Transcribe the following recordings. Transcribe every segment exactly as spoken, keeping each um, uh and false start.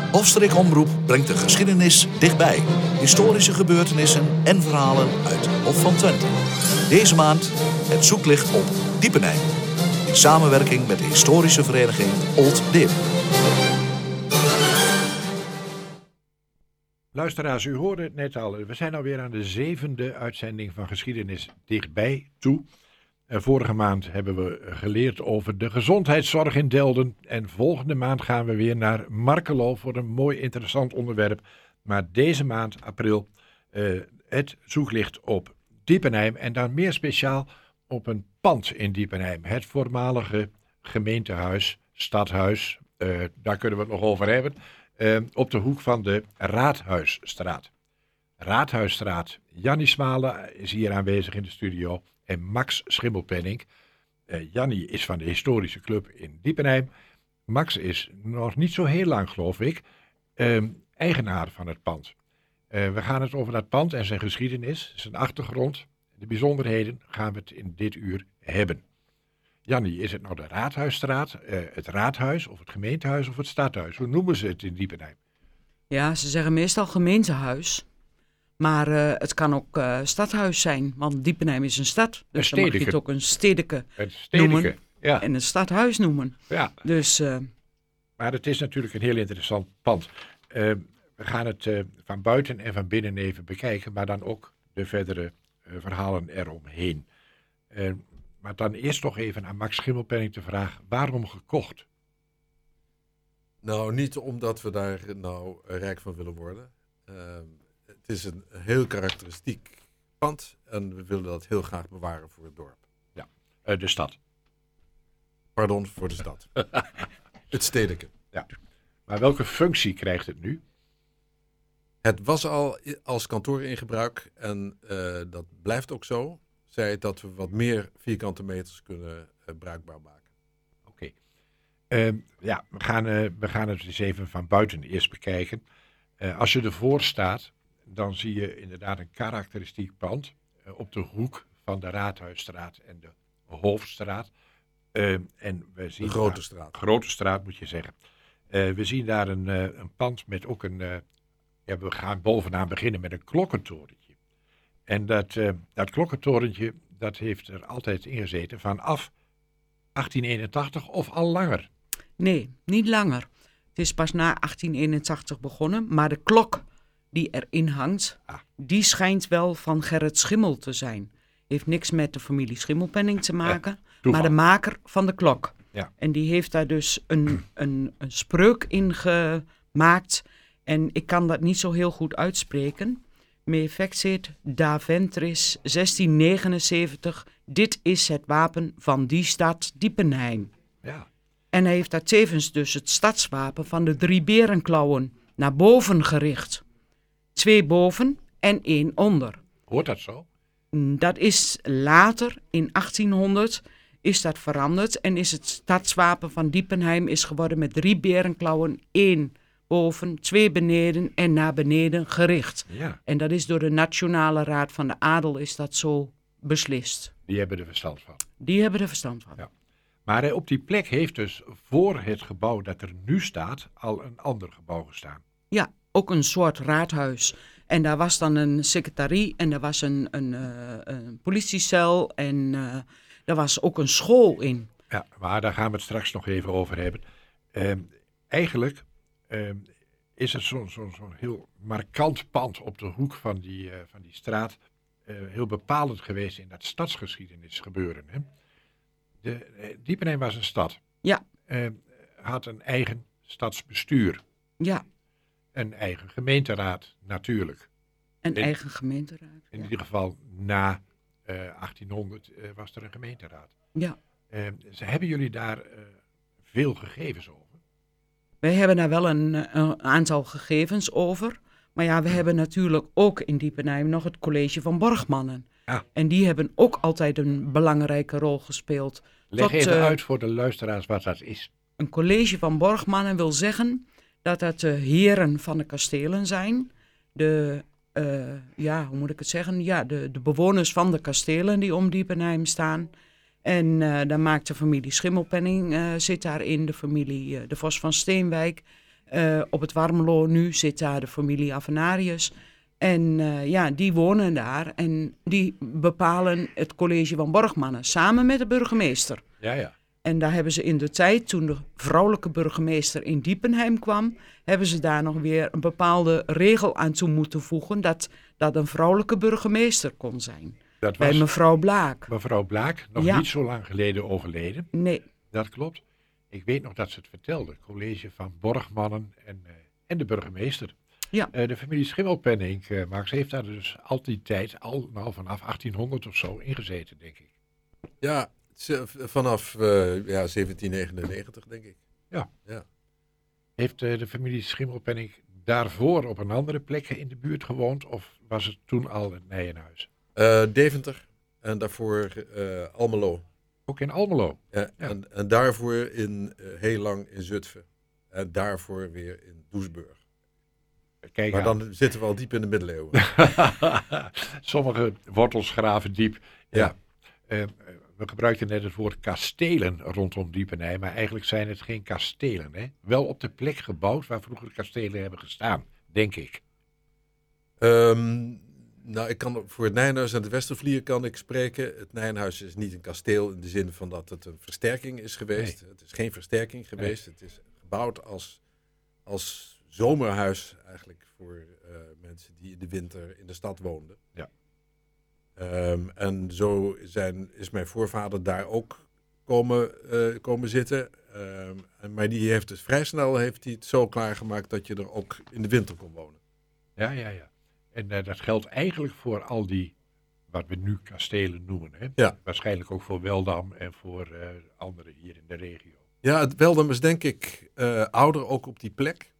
Hofstreek Omroep brengt de geschiedenis dichtbij. Historische gebeurtenissen en verhalen uit Hof van Twente. Deze maand het zoeklicht op Diepenheim. In samenwerking met de historische vereniging Old Deep. Luisteraars, u hoorde het net al. We zijn alweer aan de zevende uitzending van Geschiedenis dichtbij toe. En vorige maand hebben we geleerd over de gezondheidszorg in Delden. En volgende maand gaan we weer naar Markelo voor een mooi interessant onderwerp. Maar deze maand, april, uh, het zoeklicht op Diepenheim. En dan meer speciaal op een pand in Diepenheim. Het voormalige gemeentehuis, stadhuis, uh, daar kunnen we het nog over hebben. Uh, op de hoek van de Raadhuisstraat. Raadhuisstraat. Jannie Smalen is hier aanwezig in de studio. En Max Schimmelpenninck. Uh, Jannie is van de historische club in Diepenheim. Max is nog niet zo heel lang, geloof ik, uh, eigenaar van het pand. Uh, we gaan het over dat pand en zijn geschiedenis, zijn achtergrond. De bijzonderheden gaan we het in dit uur hebben. Jannie, is het nou de Raadhuisstraat, uh, het raadhuis of het gemeentehuis of het stadhuis? Hoe noemen ze het in Diepenheim? Ja, ze zeggen meestal gemeentehuis. Maar uh, het kan ook uh, stadhuis zijn, want Diepenheim is een stad. Dus een dan mag je het ook een stedeke, een stedeke noemen ja. en een stadhuis noemen. Ja. Dus, uh, maar het is natuurlijk een heel interessant pand. Uh, we gaan het uh, van buiten en van binnen even bekijken, maar dan ook de verdere uh, verhalen eromheen. Uh, maar dan eerst toch even aan Max Schimmelpenninck de vraag, waarom gekocht? Nou, niet omdat we daar nou rijk van willen worden. Uh, Het is een heel karakteristiek pand en we willen dat heel graag bewaren voor het dorp. Ja, uh, de stad. Pardon, voor de stad. Het stedeke. Ja. Maar welke functie krijgt het nu? Het was al als kantoor in gebruik en uh, dat blijft ook zo. Zij dat we wat meer vierkante meters kunnen uh, bruikbaar maken. Oké. Okay. Uh, ja, we gaan, uh, we gaan het eens even van buiten eerst bekijken. Uh, als je ervoor staat, dan zie je inderdaad een karakteristiek pand uh, op de hoek van de Raadhuisstraat en de Hoofdstraat. Uh, en we zien de Grote daar, Straat. Grote Straat moet je zeggen. Uh, we zien daar een, uh, een pand met ook een, uh, ja, we gaan bovenaan beginnen met een klokkentorentje. En dat, uh, dat klokkentorentje, dat heeft er altijd in gezeten vanaf achttien eenentachtig of al langer? Nee, niet langer. Het is pas na achttien eenentachtig begonnen, maar de klok die erin hangt, ah. die schijnt wel van Gerrit Schimmel te zijn. Heeft niks met de familie Schimmelpenninck te maken, ja, maar de maker van de klok. Ja. En die heeft daar dus een, een, een spreuk in gemaakt. En ik kan dat niet zo heel goed uitspreken. Me vexit da ventris zestien negenenzeventig. Dit is het wapen van die stad Diepenheim. Ja. En hij heeft daar tevens dus het stadswapen van de drie berenklauwen naar boven gericht. Twee boven en één onder. Hoort dat zo? Dat is later, in achttienhonderd, is dat veranderd. En is het stadswapen van Diepenheim is geworden met drie berenklauwen. één boven, twee beneden en naar beneden gericht. Ja. En dat is door de Nationale Raad van de Adel is dat zo beslist. Die hebben er verstand van. Die hebben er verstand van. Ja. Maar uh, op die plek heeft dus voor het gebouw dat er nu staat al een ander gebouw gestaan. Ja, ook een soort raadhuis. En daar was dan een secretarie en er was een, een, uh, een politiecel en uh, er was ook een school in. Ja, maar daar gaan we het straks nog even over hebben. Uh, eigenlijk uh, is het zo'n zo, zo heel markant pand op de hoek van die, uh, van die straat uh, heel bepalend geweest in dat stadsgeschiedenis gebeuren. Hè? De, uh, Diepenheim was een stad. Ja. Uh, had een eigen stadsbestuur. Ja. Een eigen gemeenteraad, natuurlijk. Een in, eigen gemeenteraad. In ja. ieder geval na uh, achttienhonderd uh, was er een gemeenteraad. Ja. Uh, hebben jullie daar uh, veel gegevens over? Wij hebben daar wel een, een aantal gegevens over. Maar ja, we hebben natuurlijk ook in Diepenheim nog het college van Borgmannen. Ja. En die hebben ook altijd een belangrijke rol gespeeld. Leg Tot, even uh, uit voor de luisteraars wat dat is. Een college van Borgmannen wil zeggen dat dat de heren van de kastelen zijn. De, uh, ja, hoe moet ik het zeggen? Ja, de, de bewoners van de kastelen die om Diepenheim staan. En uh, dan maakt de familie Schimmelpenninck uh, zit daarin, de familie uh, de Vos van Steenwijk. Uh, op het Warmelo nu zit daar de familie Avenarius. En uh, ja, die wonen daar en die bepalen het college van Borgmannen samen met de burgemeester. Ja, ja. En daar hebben ze in de tijd, toen de vrouwelijke burgemeester in Diepenheim kwam, hebben ze daar nog weer een bepaalde regel aan toe moeten voegen dat dat een vrouwelijke burgemeester kon zijn. Dat was bij mevrouw Blaak. Mevrouw Blaak, nog Ja. niet zo lang geleden overleden. Nee. Dat klopt. Ik weet nog dat ze het vertelde. College van Borgmannen en, uh, en de burgemeester. Ja. Uh, de familie Schimmelpenninck, uh, Max, heeft daar dus al die tijd, al nou, vanaf achttienhonderd of zo, ingezeten, denk ik. Ja, ze- vanaf uh, ja, zeventien negenennegentig, denk ik. Heeft uh, de familie Schimmelpenninck daarvoor op een andere plek in de buurt gewoond? Of was het toen al het Nijenhuis? Uh, Deventer en daarvoor uh, Almelo. Ook in Almelo. Ja, Ja. En, en daarvoor in, uh, heel lang in Zutphen. En daarvoor weer in Doesburg. Kijk Maar aan. dan zitten we al diep in de middeleeuwen. Sommige wortels graven diep. Ja. Ja. Uh, we gebruikten net het woord kastelen rondom Diepenheim, maar eigenlijk zijn het geen kastelen. Hè? Wel op de plek gebouwd waar vroeger kastelen hebben gestaan, denk ik. Um, nou, ik kan voor het Nijenhuis en de Westervlier kan ik spreken. Het Nijenhuis is niet een kasteel in de zin van dat het een versterking is geweest. Het is geen versterking geweest. Het is gebouwd als, als zomerhuis eigenlijk voor uh, mensen die in de winter in de stad woonden. Ja. Um, en zo zijn, is mijn voorvader daar ook komen, uh, komen zitten. Um, en, maar die heeft het vrij snel heeft hij het zo klaargemaakt dat je er ook in de winter kon wonen. Ja, ja, ja. En uh, dat geldt eigenlijk voor al die, wat we nu kastelen noemen. Hè? Ja. Waarschijnlijk ook voor Weldam en voor uh, anderen hier in de regio. Ja, het Weldam is denk ik uh, ouder ook op die plek.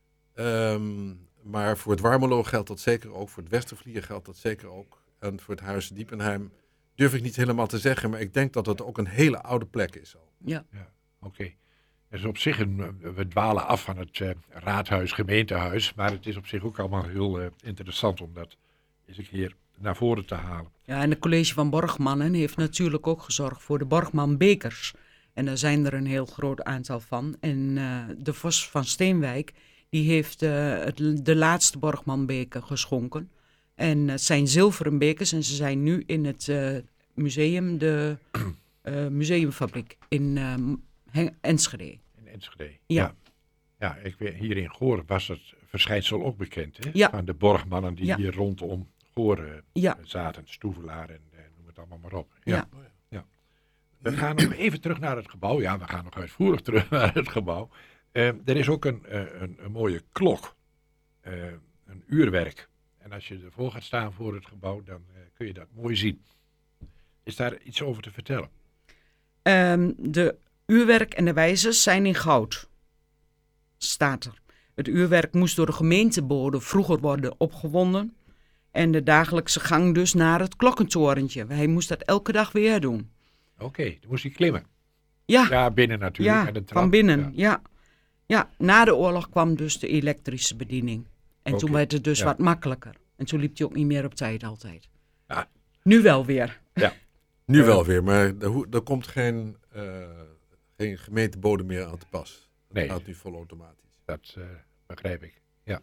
Um, maar voor het Warmelo geldt dat zeker ook. Voor het Westervlier geldt dat zeker ook. En voor het Huis Diepenheim durf ik niet helemaal te zeggen. Maar ik denk dat het ook een hele oude plek is al. Ja. Ja, oké. Okay. Het is op zich een, we dwalen af van het uh, raadhuis, gemeentehuis. Maar het is op zich ook allemaal heel uh, interessant om dat eens een keer naar voren te halen. Ja, en het college van Borgmannen heeft natuurlijk ook gezorgd voor de Borgman-bekers. En daar zijn er een heel groot aantal van. En uh, de Vos van Steenwijk, die heeft uh, het, de laatste Borgman-beker geschonken. En het zijn zilveren bekers en ze zijn nu in het uh, museum, de uh, museumfabriek in uh, Enschede. In Enschede, ja. Ja, ja ik weet, hier in Goor was het verschijnsel ook bekend, hè? Ja. Van de Borgmannen die Ja. hier rondom Goor uh, Ja. zaten, Stoevelaar en uh, noem het allemaal maar op. Ja. Ja. Ja. We gaan nog even terug naar het gebouw. Ja, we gaan nog uitvoerig terug naar het gebouw. Uh, er is ook een, uh, een, een mooie klok, uh, een uurwerk. En als je ervoor gaat staan voor het gebouw, dan uh, kun je dat mooi zien. Is daar iets over te vertellen? Um, de uurwerk en de wijzers zijn in goud, staat er. Het uurwerk moest door de gemeentebode vroeger worden opgewonden. En de dagelijkse gang dus naar het klokkentorentje. Hij moest dat elke dag weer doen. Oké, okay, dan moest hij klimmen. Ja, Ja, binnen natuurlijk. ja met een trap. van binnen. Ja. Ja. Ja, na de oorlog kwam dus de elektrische bediening. En Oké, toen werd het dus ja. wat makkelijker. En toen liep hij ook niet meer op tijd altijd. Ja. Nu wel weer. Nu Uh, wel weer, maar er, ho- er komt geen, uh, geen gemeentebode meer aan te pas. Dat Nee. gaat nu vol automatisch. Dat uh, begrijp ik, ja.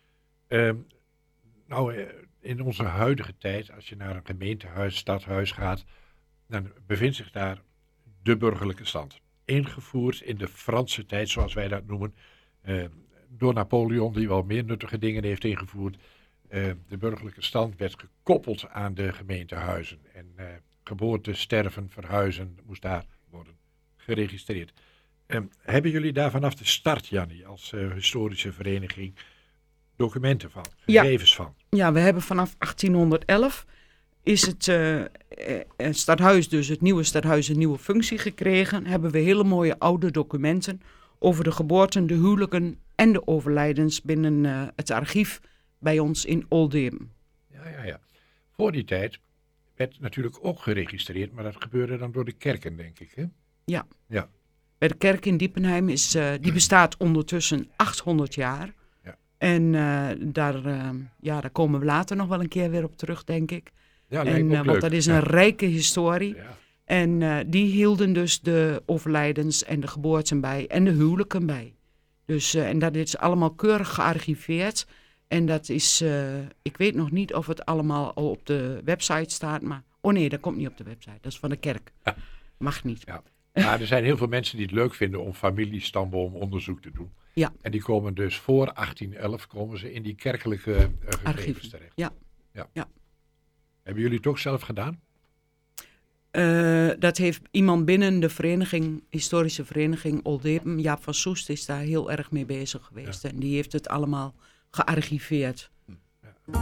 Um, nou, uh, in onze huidige tijd, als je naar een gemeentehuis, stadhuis gaat, dan bevindt zich daar de burgerlijke stand. Ingevoerd in de Franse tijd, zoals wij dat noemen, uh, door Napoleon, die wel meer nuttige dingen heeft ingevoerd. Uh, de burgerlijke stand werd gekoppeld aan de gemeentehuizen. En uh, geboorte, sterven, verhuizen moest daar worden geregistreerd. Um, hebben jullie daar vanaf de start, Jannie, als uh, historische vereniging documenten van, Ja. gegevens van? Ja, we hebben vanaf achttienhonderdelf is het uh, uh, stadhuis, dus het nieuwe stadhuis, een nieuwe functie gekregen. Hebben we hele mooie oude documenten over de geboorten, de huwelijken en de overlijdens binnen uh, het archief bij ons in Oldeham. Ja, ja, ja. Voor die tijd werd natuurlijk ook geregistreerd, maar dat gebeurde dan door de kerken, denk ik, hè? Ja. Ja. Bij de kerk in Diepenheim is, uh, die bestaat ondertussen achthonderd jaar. Ja. En uh, daar, uh, ja, daar komen we later nog wel een keer weer op terug, denk ik. Ja, lijkt En, me uh, ook want leuk. dat is Ja. een rijke historie. Ja. En uh, die hielden dus de overlijdens en de geboorten bij en de huwelijken bij. Dus, uh, en dat is allemaal keurig gearchiveerd. En dat is, uh, ik weet nog niet of het allemaal al op de website staat, maar... Oh nee, dat komt niet op de website, dat is van de kerk. Ja. Mag niet. Ja. Maar er zijn heel veel mensen die het leuk vinden om familiestamboomonderzoek te doen. Ja. En die komen dus voor achttien elf komen ze in die kerkelijke uh, gegevens Archieven. terecht. Ja. Ja. Ja. Hebben jullie het ook zelf gedaan? Uh, dat heeft iemand binnen de vereniging, historische vereniging Oldepen, Jaap van Soest, is daar heel erg mee bezig geweest. Ja. En die heeft het allemaal gearchiveerd. Ja.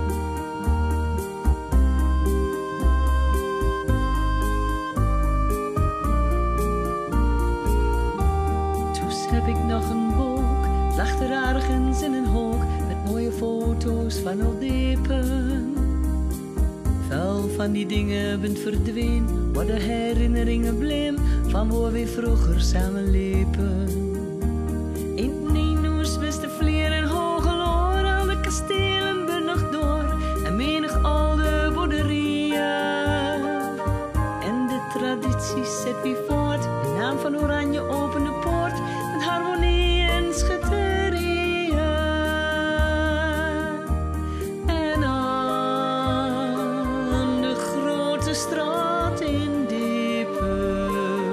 Heb ik nog een boek, lag er ergens in een hoek met mooie foto's van Oldepen. Veel van die dingen bent verdween, maar de herinneringen bleem van waar we vroeger samen liepen. In Ninoes, Westervlier en Hogeloor, al de kastelen ben nog door en menig oude boerderieën. En de tradities zet wie voort, de naam van Oranje opende poort. Harmonie en schutterieën. En aan de grote straat in Diepen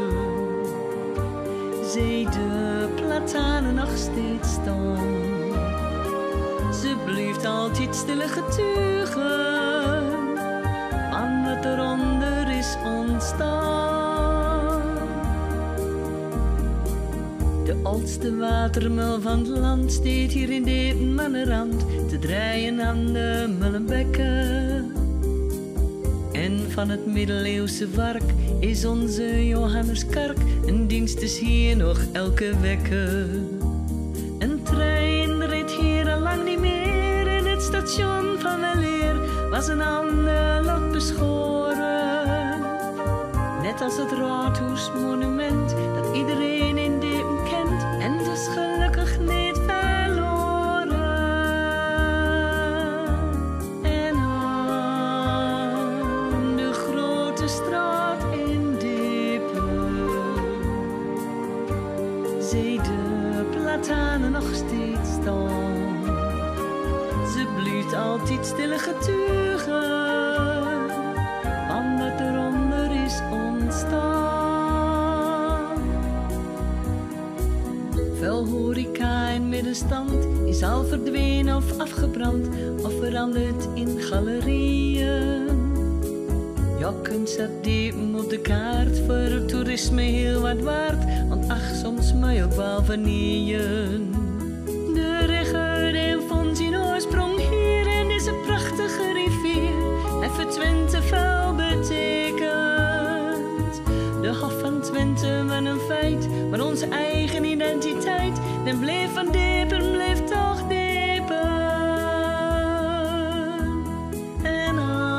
zie de platanen nog steeds staan. Ze blijft altijd stille getuigen aan wat eronder is ontstaan. De oudste watermel van het land steekt hier in Diepen aan de rand te draaien aan de Mullenbekken. En van het middeleeuwse vark is onze Johannes Kark, een dienst is hier nog elke wekke. Een trein reed hier al lang niet meer en het station van weleer was een ander lot beschoren. Net als het raadhuismonument dat iedereen in Diepen kent en dus gelukkig niet verloren. En aan de grote straat in Diepen zie de platanen nog steeds staan. Ze blijft altijd stille getuigen van wat eronder is ontstaan. Veel horeca en middenstand is al verdwenen of afgebrand of veranderd in galerieën. Ja, kunst staat Diepen op de kaart, voor het toerisme heel wat waard, want ach, soms moet je ook wel vernieuwen. De Regge en vond zijn oorsprong hier in deze prachtige rivier, en voor Twente veel betekent. De Hof van Twente was een feit, maar onze eigen identiteit, den bleef van Diepen, bleef toch Diepen. En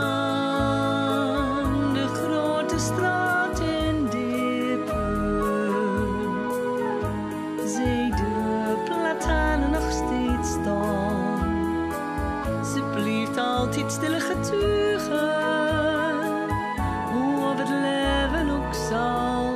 aan de grote straat in Diepen zie de platanen nog steeds staan. Ze blijft altijd stille getuigen hoe op het leven ook zal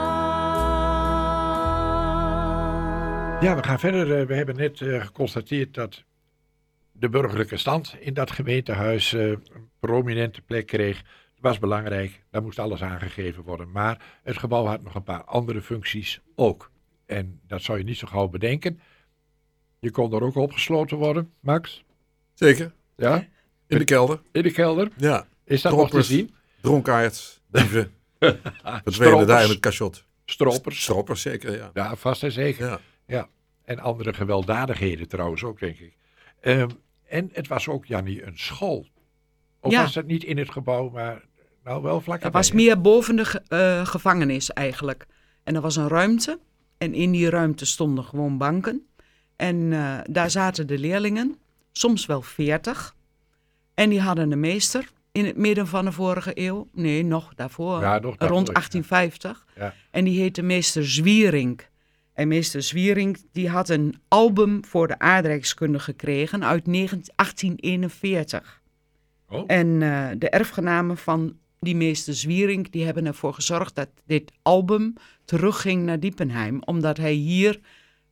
gaan. Ja, we gaan verder. We hebben net uh, geconstateerd dat de burgerlijke stand in dat gemeentehuis uh, een prominente plek kreeg. Dat was belangrijk, daar moest alles aangegeven worden. Maar het gebouw had nog een paar andere functies ook. En dat zou je niet zo gauw bedenken. Je kon er ook opgesloten worden, Max. Zeker. Ja? In de kelder. In de kelder. Ja. Is dat nog te zien? Dronkaards, dieven. Verdwenen daar in het cachot. Stropers. Stropers, zeker, ja. Ja, vast en zeker. Ja. Ja. En andere gewelddadigheden trouwens ook, denk ik. Um, en het was ook, Jannie, een school. Of Ja. was dat niet in het gebouw, maar nou wel vlak Dat was meer boven de ge- uh, gevangenis eigenlijk. En er was een ruimte. En in die ruimte stonden gewoon banken. En uh, daar zaten de leerlingen. Soms wel veertig. En die hadden een meester in het midden van de vorige eeuw. Nee, nog daarvoor. Ja, nog daarvoor, rond achttien vijftig. Ja. Ja. En die heette meester Zwierink. En meester Zwierink die had een album voor de aardrijkskunde gekregen uit achttien eenenveertig. Oh. En uh, de erfgenamen van die meester Zwierink die hebben ervoor gezorgd dat dit album terugging naar Diepenheim. Omdat hij hier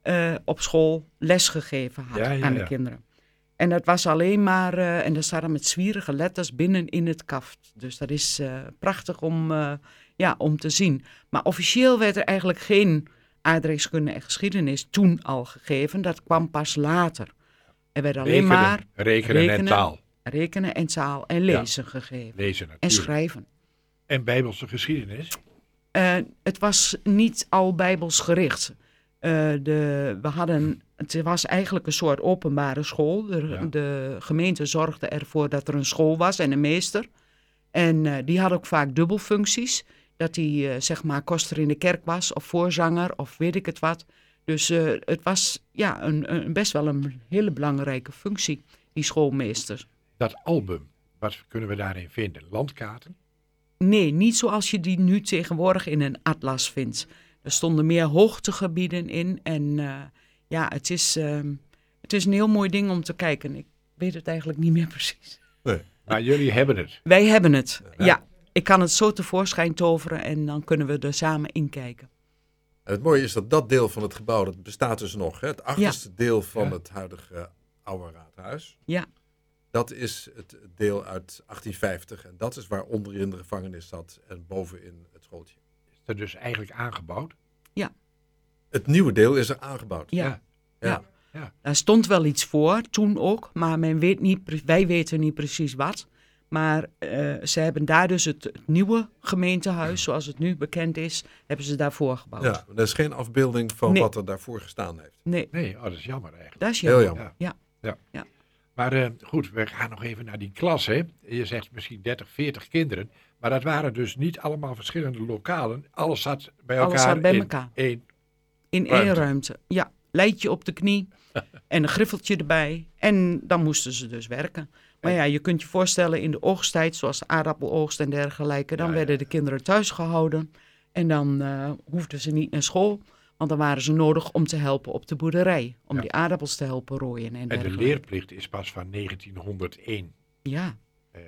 uh, op school lesgegeven had Ja, ja, aan de ja. kinderen. En dat was alleen maar, uh, en dat staat dan met zwierige letters binnen in het kaft. Dus dat is uh, prachtig om, uh, ja, om te zien. Maar officieel werd er eigenlijk geen aardrijkskunde en geschiedenis toen al gegeven. Dat kwam pas later. Er werd alleen Rekenen, maar rekenen, rekenen, en taal. rekenen en taal en lezen ja. gegeven. Lezen en natuurlijk. schrijven. En bijbelse geschiedenis? Uh, het was niet al bijbels gericht. Uh, de, we hadden, het was eigenlijk een soort openbare school. De, Ja. de gemeente zorgde ervoor dat er een school was en een meester. En uh, die had ook vaak dubbelfuncties. Dat hij uh, zeg maar koster in de kerk was of voorzanger of weet ik het wat. Dus uh, het was ja, een, een, best wel een hele belangrijke functie, die schoolmeester. Dat album, wat kunnen we daarin vinden? Landkaarten? Nee, niet zoals je die nu tegenwoordig in een atlas vindt. Er stonden meer hoogtegebieden in. En uh, ja, het is, uh, het is een heel mooi ding om te kijken. Ik weet het eigenlijk niet meer precies. Nee. Maar jullie hebben het. Wij hebben het, ja. Ja. Ik kan het zo tevoorschijn toveren en dan kunnen we er samen in kijken. En het mooie is dat dat deel van het gebouw, dat bestaat dus nog. Hè? Het achterste deel van Ja. het huidige uh, oude raadhuis. Ja, Dat is het deel uit achttien vijftig. En dat is waar onderin de gevangenis zat en bovenin het schooltje. Is er dus eigenlijk aangebouwd? Het nieuwe deel is er aangebouwd. ja. Ja. Ja. Daar stond wel iets voor, toen ook, maar men weet niet, pre- wij weten niet precies wat. Maar uh, ze hebben daar dus het, het nieuwe gemeentehuis, zoals het nu bekend is, hebben ze daarvoor gebouwd. Ja, er is geen afbeelding van Nee. wat er daarvoor gestaan heeft. Nee, Nee, oh, dat is jammer eigenlijk. dat is Heel jammer. jammer. Ja. Ja. Ja. Maar uh, goed, we gaan nog even naar die klas. Hè? Je zegt misschien dertig, veertig kinderen. Maar dat waren dus niet allemaal verschillende lokalen. Alles zat bij elkaar Alles zat bij in elkaar. één. In Ruimte. één ruimte. Ja, leidje op de knie en een griffeltje erbij. En dan moesten ze dus werken. Maar ja, je kunt je voorstellen in de oogsttijd, zoals de aardappeloogst en dergelijke, dan Ja, ja, werden ja. de kinderen thuis gehouden. En dan uh, hoefden ze niet naar school, want dan waren ze nodig om te helpen op de boerderij. Om Ja. die aardappels te helpen rooien en En de dergelijke. leerplicht is pas van negentienhonderdéén. Ja, Uh,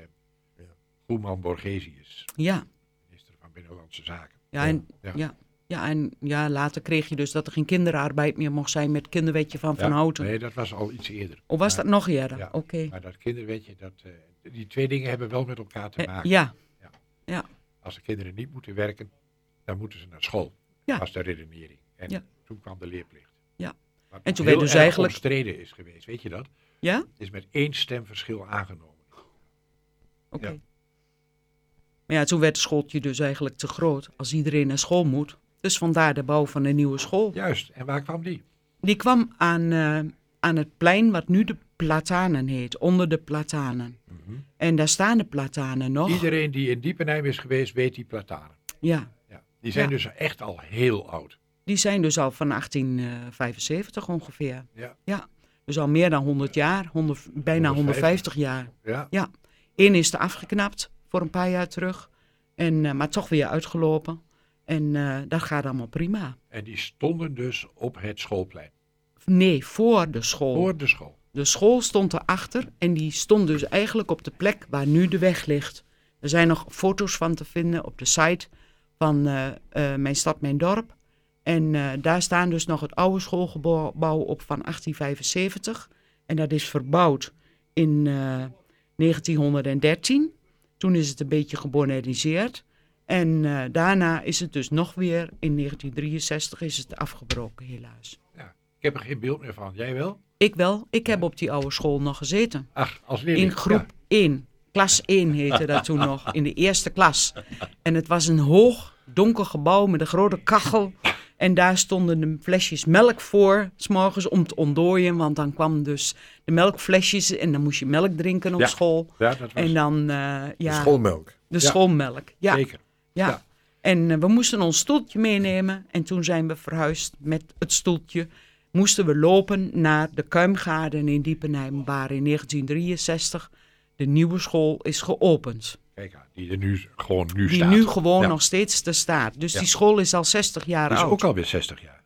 Goeman Borgesius, ja. minister van Binnenlandse Zaken. Ja, en, Ja. ja. Ja, en ja, later kreeg je dus dat er geen kinderarbeid meer mocht zijn met kinderwetje van Van Ja, Houten. Nee, dat was al iets eerder. Of was Maar- dat nog eerder? Ja. Oké. Okay. Maar dat kinderwetje, dat, uh, die twee dingen hebben wel met elkaar te Eh, maken. ja, Als de kinderen niet moeten werken, dan moeten ze naar school. Ja. Dat was de redenering. En Ja. toen kwam de leerplicht. Ja. Wat En toen heel werd dus erg eigenlijk- omstreden is geweest, weet je dat? ja? Is met één stemverschil aangenomen. Oké. Ja. Maar ja, toen werd het schooltje dus eigenlijk te groot als iedereen naar school moet. Dus vandaar de bouw van een nieuwe school. Juist, en waar kwam die? Die kwam aan, uh, aan het plein wat nu de Platanen heet, onder de Platanen. Mhm. En daar staan de Platanen nog. Iedereen die in Diepenheim is geweest, weet die platanen. Ja, Ja. Die zijn Ja. dus echt al heel oud. die zijn dus al van achttien vijfenzeventig ongeveer. Ja. Ja, dus al meer dan honderd jaar, honderd, bijna honderdvijftig jaar. Ja. Eén is er afgeknapt voor een paar jaar terug, en, uh, maar toch weer uitgelopen. En uh, dat gaat allemaal prima. En die stonden dus op het schoolplein. Nee, voor de school. Voor de school. De school stond erachter en die stond dus eigenlijk op de plek waar nu de weg ligt. Er zijn nog foto's van te vinden op de site van uh, uh, Mijn Stad, Mijn Dorp. En uh, daar staan dus nog het oude schoolgebouw op van achttien vijfenzeventig. En dat is verbouwd in uh, negentienhonderddertien. Toen is het een beetje gemoderniseerd. En uh, daarna is het dus nog weer, in negentien drieënzestig is het afgebroken helaas. Ik heb er geen beeld meer van. Jij wel? Ik wel, ik heb op die oude school nog gezeten. Ach, als leerling. In groep één. Klas één heette dat toen nog, in de eerste klas. En het was een hoog, donker gebouw met een grote kachel. En daar stonden de flesjes melk voor, 's morgens om te ontdooien. Want dan kwam dus de melkflesjes en dan moest je melk drinken op Ja. school. Ja, ja dat was En dan, uh, De ja, schoolmelk. de Ja. schoolmelk. Ja, zeker. ja. Ja. En uh, we moesten ons stoeltje meenemen. En toen zijn we verhuisd met het stoeltje. Moesten we lopen naar de Kuimgaarden in Diepenheim, waar in negentien drieënzestig de nieuwe school is geopend. Kijk aan, die er nu gewoon nu Die staat. nu gewoon Ja. nog steeds te staat. Dus Ja. die school is al zestig jaar Die is oud. ook alweer zestig jaar.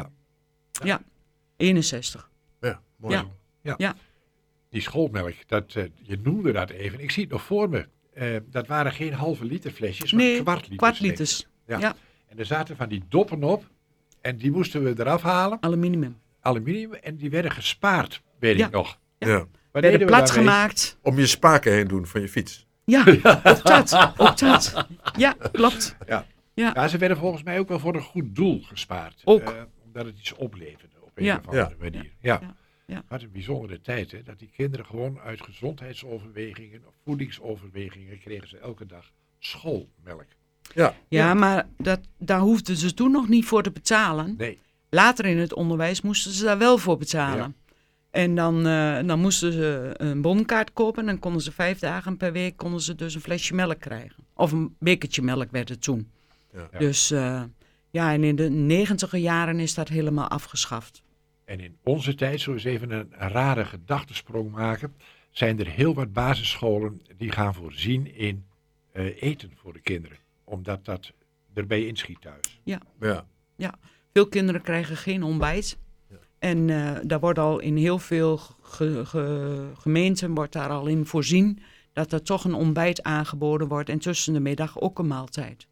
Ja, eenenzestig. Ja, mooi. Ja. Die schoolmelk, dat, uh, je noemde dat even. Ik zie het nog voor me. Uh, dat waren geen halve liter flesjes, maar Nee, kwart liters. kwartliters. Ja. Ja. En er zaten van die doppen op. En die moesten we eraf halen. Aluminium. aluminium en die werden gespaard, weet Ja. ik nog. Ja. Ja. Wat Werden deden we plat daarmee? gemaakt. Om je spaken heen doen van je fiets. Ja, ook dat. Ook dat. Ja, klopt. Ja, ze werden volgens mij ook wel voor een goed doel gespaard. Ook. Eh, omdat het iets opleverde op een Ja. of andere Ja. manier. Ja. Ja. Ja. Wat een bijzondere tijd, hè? Dat die kinderen gewoon uit gezondheidsoverwegingen of voedingsoverwegingen kregen ze elke dag schoolmelk. Ja. Ja, maar dat, daar hoefden ze toen nog niet voor te betalen. Nee. Later in het onderwijs moesten ze daar wel voor betalen. Ja. En dan, eh, dan moesten ze een bonkaart kopen. En dan konden ze vijf dagen per week konden ze dus een flesje melk krijgen. Of een bekertje melk werd het toen. Ja. Ja. Dus uh, ja, en in de negentiger jaren is dat helemaal afgeschaft. En in onze tijd, zo eens even een rare gedachtesprong maken, zijn er heel wat basisscholen die gaan voorzien in uh, eten voor de kinderen. Omdat dat erbij inschiet thuis. Ja. Veel kinderen krijgen geen ontbijt. Ja. En uh, daar wordt al in heel veel ge- ge- gemeenten wordt daar al in voorzien dat er toch een ontbijt aangeboden wordt. En tussen de middag ook een maaltijd.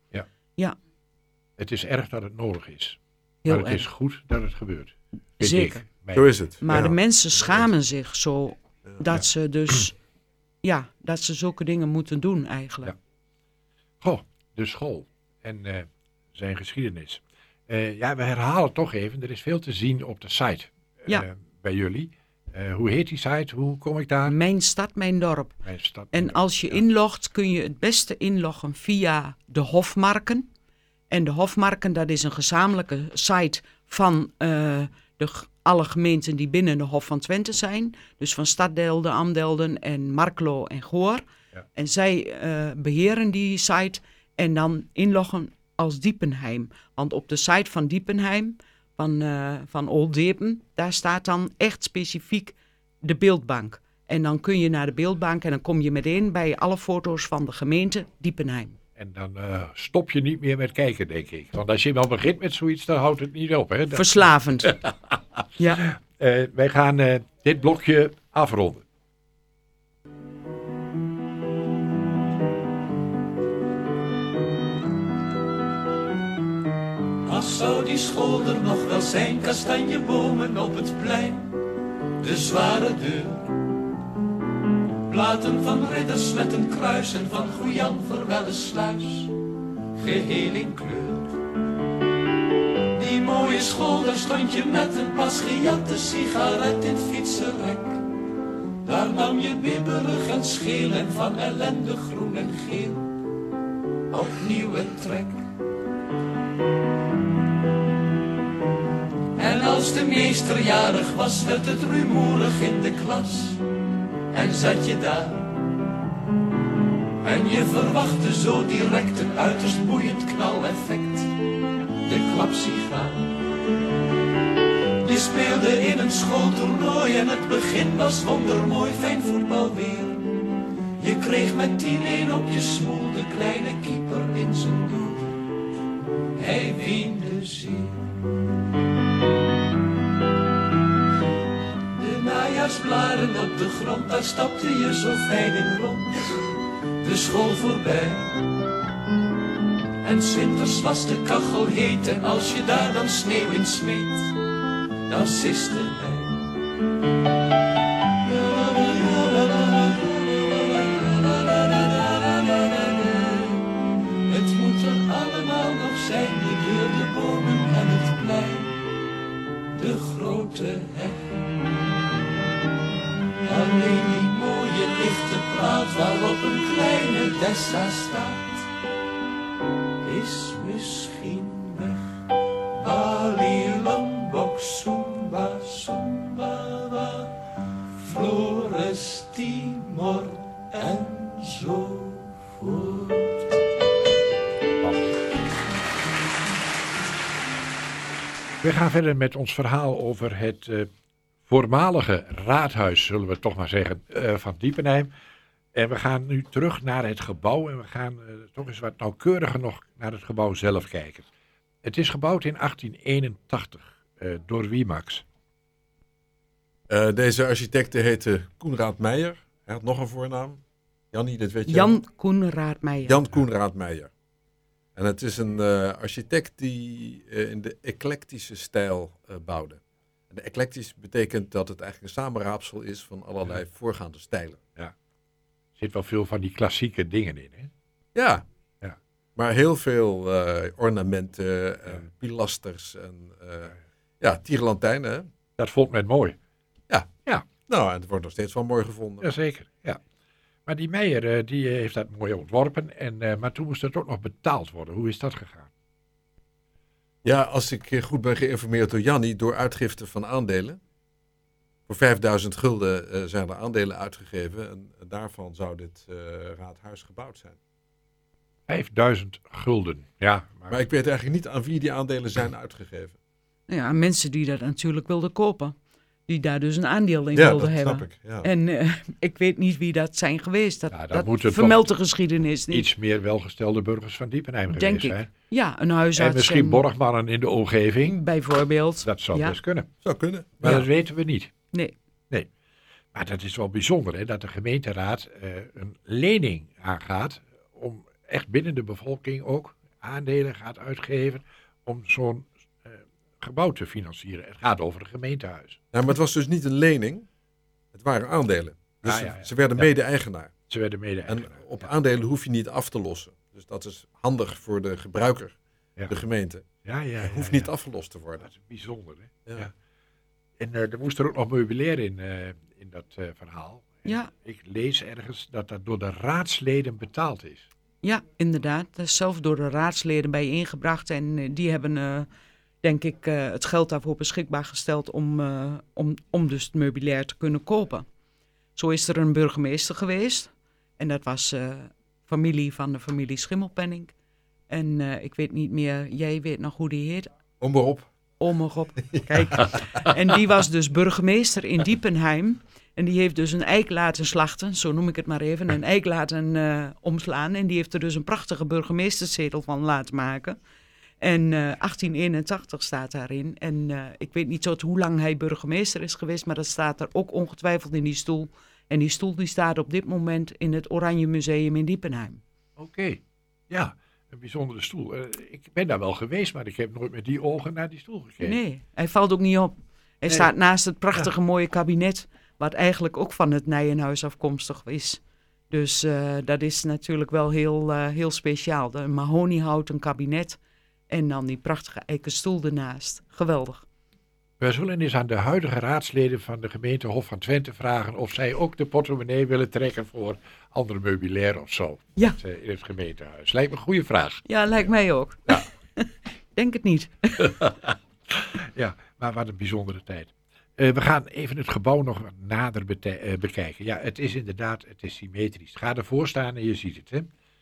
Het is erg dat het nodig is. Heel maar het erg. is goed dat het gebeurt. Vind Zeker. ik. Mij- Zo is het. Maar ja. de mensen schamen zich zo Ja. dat ze dus, ja, dat ze zulke dingen moeten doen eigenlijk. Ja. Goh, de school en uh, zijn geschiedenis. Uh, ja, we herhalen toch even. Er is veel te zien op de site uh, Ja. bij jullie. Uh, hoe heet die site? Hoe kom ik daar? Mijn stad, mijn dorp. Mijn stad. En als je Ja. inlogt, kun je het beste inloggen via de Hofmarken. En de Hofmarken, dat is een gezamenlijke site van uh, de, alle gemeenten die binnen de Hof van Twente zijn. Dus van Staddelden, Amdelden en Marklo en Goor. Ja. En zij uh, beheren die site en dan inloggen als Diepenheim. Want op de site van Diepenheim, van, uh, van Olddepen, daar staat dan echt specifiek de beeldbank. En dan kun je naar de beeldbank en dan kom je meteen bij alle foto's van de gemeente Diepenheim. En dan uh, stop je niet meer met kijken, denk ik. Want als je wel begint met zoiets, dan houdt het niet op. Hè? Dat... Verslavend. Ja. Uh, wij gaan uh, dit blokje afronden. Ach, zou die school er nog wel zijn, kastanjebomen op het plein, de zware deur. Platen van ridders met een kruis en van Goejan Verwellesluis, geheel in kleur. Die mooie school, daar stond je met een pas gejatte sigaret in het fietsenrek. Daar nam je bibberig en scheel en van ellende groen en geel opnieuw een trek. En als de meester jarig was, werd het rumoerig in de klas. En zat je daar en je verwachtte zo direct een uiterst boeiend knaleffect, de klapsigaar. Je speelde in een schooltoernooi en het begin was wondermooi, fijn voetbalweer. Je kreeg met tien-een op je smoel de kleine keeper in zijn doel. Hij weende zeer. Najaarsblaren op de grond, daar stapte je zo fijn in rond. De school voorbij. En 's winters was de kachel heet en als je daar dan sneeuw in smeet, dan siste hij. Het moet er allemaal nog zijn, de deur, de bomen en het plein, de grote heg. Alleen die mooie lichte plaat waarop een kleine Dessa staat, is misschien weg. Bali, Lombok, Sumba, Sumba, wa, Flores, Timor en zo voort. We gaan verder met ons verhaal over het uh, voormalige raadhuis, zullen we toch maar zeggen, uh, van Diepenheim. En we gaan nu terug naar het gebouw en we gaan uh, toch eens wat nauwkeuriger nog naar het gebouw zelf kijken. Het is gebouwd in achttien eenentachtig uh, door wie, Max? Uh, deze architect heette Koenraad Meijer. Hij had nog een voornaam. Jannie, dit weet je Jan wel. Koenraad Meijer. Jan Koenraad Meijer. En het is een uh, architect die uh, in de eclectische stijl uh, bouwde. En eclectisch betekent dat het eigenlijk een samenraapsel is van allerlei Ja. voorgaande stijlen. Er zit wel veel van die klassieke dingen in, hè? Ja, Ja. maar heel veel uh, ornamenten en Ja. pilasters en uh, ja, tierenlantijnen. Hè? Dat vond men mooi. Nou, en het wordt nog steeds wel mooi gevonden. Jazeker, ja. Maar die Meijer, uh, die heeft dat mooi ontworpen. En, uh, maar toen moest het ook nog betaald worden. Hoe is dat gegaan? Ja, als ik goed ben geïnformeerd door Jannie, door uitgifte van aandelen. Voor vijfduizend gulden uh, zijn er aandelen uitgegeven. En daarvan zou dit uh, raadhuis gebouwd zijn. vijfduizend gulden, ja. Maar, Maar ik weet eigenlijk niet aan wie die aandelen zijn uitgegeven. Nou ja, mensen die dat natuurlijk wilden kopen. Die daar dus een aandeel in Ja, wilden dat hebben. snap ik. Ja. En uh, ik weet niet wie dat zijn geweest. Dat, Ja, dan dat moet het vermeldt de geschiedenis niet. iets meer welgestelde burgers van Diepenheim Denk geweest ik. zijn. Ja, een huisarts. En misschien borgmannen in de omgeving. Bijvoorbeeld. Dat zou Ja. best kunnen. Zou kunnen. Maar Ja. dat weten we niet. Nee. Maar dat is wel bijzonder, hè, dat de gemeenteraad uh, een lening aangaat om echt binnen de bevolking ook aandelen gaat uitgeven om zo'n uh, gebouw te financieren. Het gaat over een gemeentehuis. Ja, maar het was dus niet een lening. Het waren aandelen. Dus Ah, ja, ja. ze werden Ja. mede-eigenaar. Ze werden En mede-eigenaar. op Ja. aandelen hoef je niet af te lossen. Dus dat is handig voor de gebruiker, Ja. de gemeente. Ja, ja, Het ja, hoeft ja. niet afgelost te worden. Dat is bijzonder, hè? Ja. Ja. En uh, er moest er ook nog meubilair in, uh, in dat uh, verhaal. En Ja. ik lees ergens dat dat door de raadsleden betaald is. Ja, inderdaad. Dat is zelf door de raadsleden bijeengebracht. En uh, die hebben, uh, denk ik, uh, het geld daarvoor beschikbaar gesteld om, uh, om, om dus het meubilair te kunnen kopen. Zo is er een burgemeester geweest. En dat was uh, familie van de familie Schimmelpenninck. En uh, ik weet niet meer, jij weet nog hoe die heet? Om maar op. Ome Rob. Kijk. En die was dus burgemeester in Diepenheim. En die heeft dus een eik laten slachten, zo noem ik het maar even, een eik laten uh, omslaan. En die heeft er dus een prachtige burgemeesterszetel van laten maken. En uh, achttien eenentachtig staat daarin. En uh, ik weet niet tot hoe lang hij burgemeester is geweest, maar dat staat er ook ongetwijfeld in die stoel. En die stoel die staat op dit moment in het Oranje Museum in Diepenheim. Oké, okay. Ja, een bijzondere stoel. Uh, ik ben daar wel geweest, maar ik heb nooit met die ogen naar die stoel gekeken. Nee, hij valt ook niet op. Hij Nee. staat naast het prachtige ja. mooie kabinet, wat eigenlijk ook van het Nijenhuis afkomstig is. Dus uh, dat is natuurlijk wel heel, uh, heel speciaal. De mahoniehouten kabinet en dan die prachtige eiken stoel ernaast. Geweldig. We zullen eens aan de huidige raadsleden van de gemeente Hof van Twente vragen of zij ook de portemonnee willen trekken voor andere meubilair of zo. Ja. Het, uh, in het gemeentehuis. Lijkt me een goede vraag. Ja, lijkt mij ook. Ja. Denk het niet. Ja, maar wat een bijzondere tijd. Uh, we gaan even het gebouw nog wat nader bete- uh, bekijken. Ja, het is inderdaad, het is symmetrisch. Ga ervoor staan en je ziet het, hè.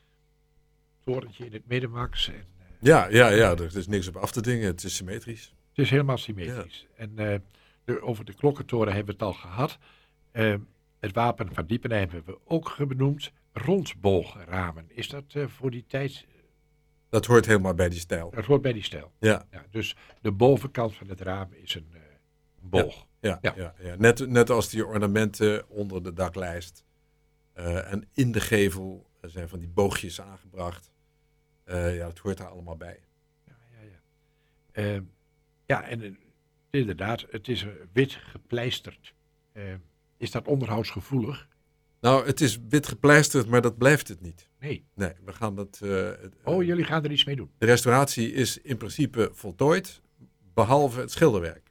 Torentje in het midden, Max. En, uh, Ja, ja, ja, er is niks op af te dingen. Het is symmetrisch. het is helemaal symmetrisch. Ja. En uh, de, over de klokkentoren hebben we het al gehad. Uh, het wapen van Diepenheim hebben we ook benoemd. Rondboogramen. Is dat uh, voor die tijd... Dat hoort helemaal bij die stijl. Dat hoort bij die stijl. Ja. Ja, dus de bovenkant van het raam is een... Uh, boog. Ja, ja, Ja. ja, ja. Net, net als die ornamenten onder de daklijst. Uh, en in de gevel zijn van die boogjes aangebracht. Uh, ja, dat hoort daar allemaal bij. Ja, ja, ja. Uh, ja en uh, inderdaad, het is uh, wit gepleisterd. Uh, is dat onderhoudsgevoelig? Nou, het is wit gepleisterd, maar dat blijft het niet. Nee. Nee, we gaan dat... Uh, oh, jullie gaan er iets mee doen? De restauratie is in principe voltooid, behalve het schilderwerk.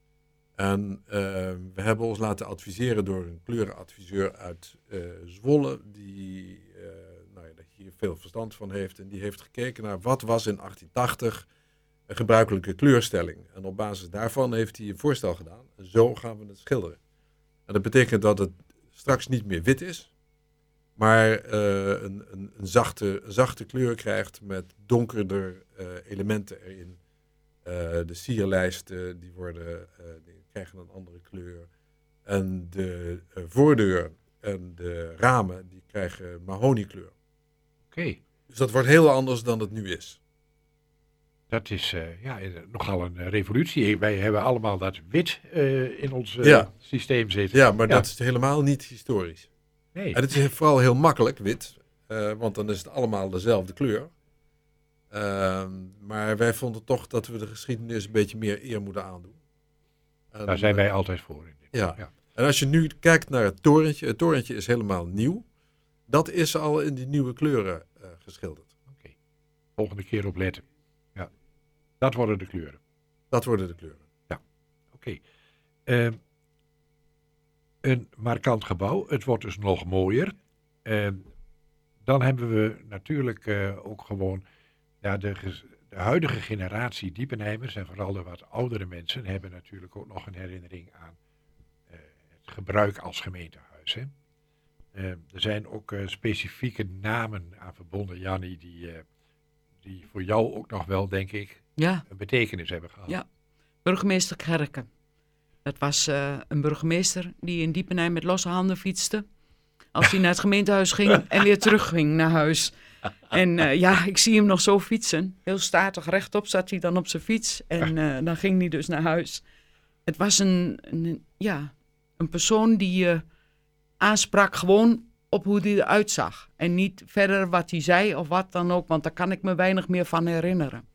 En uh, we hebben ons laten adviseren door een kleurenadviseur uit uh, Zwolle, die uh, nou ja, hier veel verstand van heeft. En die heeft gekeken naar wat was in achttien tachtig een gebruikelijke kleurstelling. En op basis daarvan heeft hij een voorstel gedaan. En zo gaan we het schilderen. En dat betekent dat het straks niet meer wit is, maar uh, een, een, een, zachte, een zachte kleur krijgt met donkerder uh, elementen erin. Uh, de sierlijsten die worden, uh, die krijgen een andere kleur. En de uh, voordeur en de ramen die krijgen mahoniekleur. Oké. Okay. Dus dat wordt heel anders dan het nu is. Dat is uh, ja, nogal een uh, revolutie. Wij hebben allemaal dat wit uh, in ons uh, ja. systeem zitten. Ja, maar ja. dat is helemaal niet historisch. Nee. En het is vooral heel makkelijk wit, uh, want dan is het allemaal dezelfde kleur. Uh, maar wij vonden toch dat we de geschiedenis een beetje meer eer moeten aandoen. En, Daar zijn uh, wij altijd voor. In dit. Ja. Ja. En als je nu kijkt naar het torentje, het torentje is helemaal nieuw. Dat is al in die nieuwe kleuren uh, geschilderd. Oké. Volgende keer op letten. Ja. Dat worden de kleuren. Dat worden de kleuren. Oké. Okay. Uh, een markant gebouw. Het wordt dus nog mooier. Uh, dan hebben we natuurlijk uh, ook gewoon ja, de, de huidige generatie Diepenheimers en vooral de wat oudere mensen hebben natuurlijk ook nog een herinnering aan uh, het gebruik als gemeentehuis. Hè? Uh, er zijn ook uh, specifieke namen aan verbonden, Jannie, die, uh, die voor jou ook nog wel, denk ik, Ja. een betekenis hebben gehad. Ja. Burgemeester Gerken. Dat was uh, een burgemeester die in Diepenheim met losse handen fietste. Als hij naar het gemeentehuis ging en weer terugging naar huis. En uh, ja, ik zie hem nog zo fietsen. Heel statig rechtop zat hij dan op zijn fiets. En uh, dan ging hij dus naar huis. Het was een, een, ja, een persoon die je uh, aansprak gewoon op hoe hij eruit zag. En niet verder wat hij zei of wat dan ook. Want daar kan ik me weinig meer van herinneren.